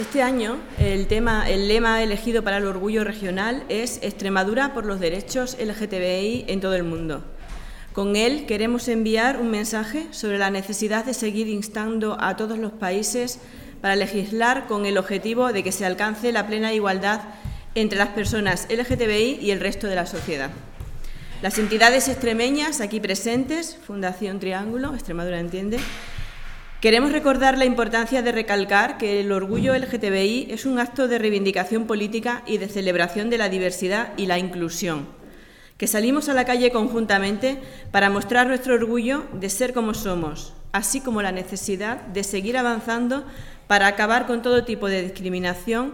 Este año el lema elegido para el orgullo regional es Extremadura por los derechos LGTBI en todo el mundo. Con él queremos enviar un mensaje sobre la necesidad de seguir instando a todos los países para legislar con el objetivo de que se alcance la plena igualdad entre las personas LGTBI y el resto de la sociedad. Las entidades extremeñas aquí presentes, Fundación Triángulo, Extremadura Entiende, queremos recordar la importancia de recalcar que el orgullo LGTBI es un acto de reivindicación política y de celebración de la diversidad y la inclusión, que salimos a la calle conjuntamente para mostrar nuestro orgullo de ser como somos, así como la necesidad de seguir avanzando para acabar con todo tipo de discriminación